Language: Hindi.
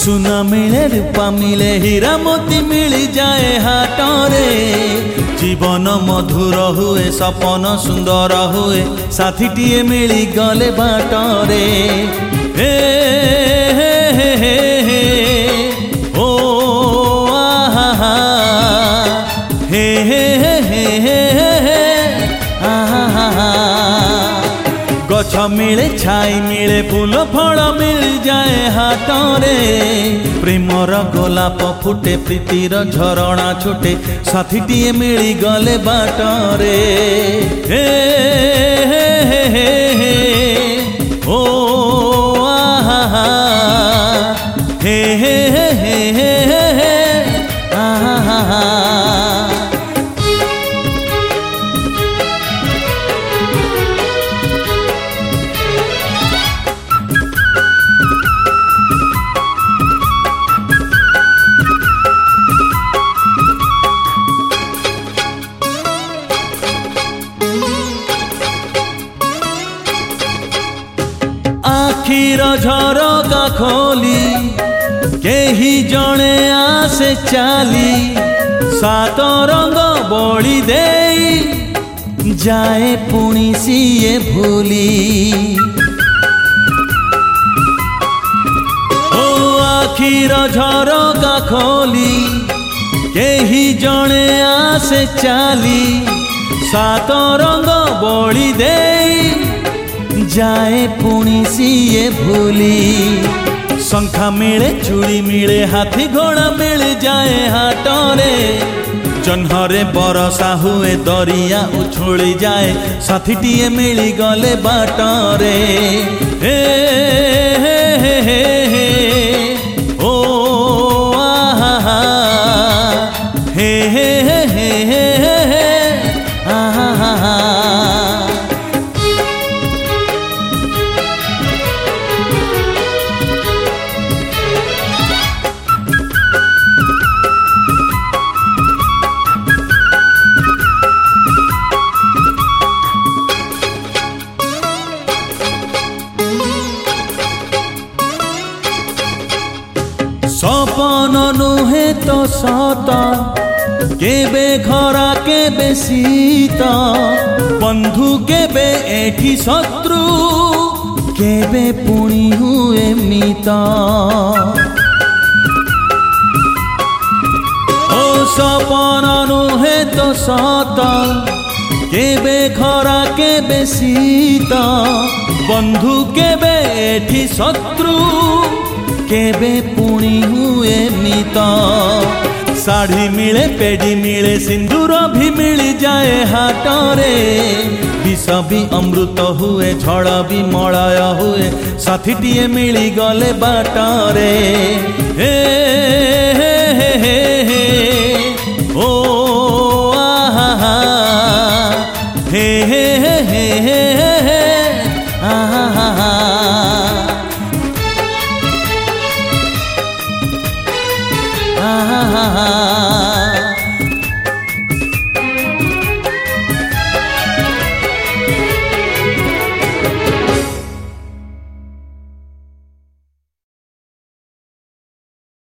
सुना मिले रूपा मिले हीरा मोती मिली जाए हाटरे। जीवन मधुर हुए सपन सुंदर हुए साथीटीए मिली गले बाटरे। हे हे हे हे हे ओ आहा हे हे हे हे हे आहा। गछ मिले छाई मिले फूल फल मिल जाए हाटरे। प्रेमर गोलाप फुटे प्रीतिर झरणा छुटे साथीटीए मिली गले बाटरे। हे हे हे हे हे ओ आहा हे हे हे हे हे आहा। आखिर झरका खोली केही जणे आसे चाली। सात रंग बड़ी देई जाए पुणी सिए भूली। ओ आखिर झरका खोली केही जणे आसे चाली। सात रंग बड़ी देई जाए पुणी सिए भूली। शंखा मिले चूड़ी मिले हाथी घोड़ा मिल जाए हाटरे। जन्हरे बरसा हुए दरिया उछुली जाए साथीटीए मिली गले बाटरे। हे हे हे हे हे ओ आहा हे हे हे हे हे आहा। सपन नुहे तो सत केबे खरा केबे शीत। बंधु केबे एठी शत्रु केबे पुणी हुए मित। ओ सपन नुहे तो सत केबे खरा केबे शीत। बंधु केबे एठी शत्रु केबे पुणी हुए मित। साड़ी मिले पेड़ी मिले सिंदूर भी मिल जाए हाटरे। विष भी अमृत हुए झड़ भी मलय हुए साथीटीए मिली गले बाटरे। हे हे हे हे ओ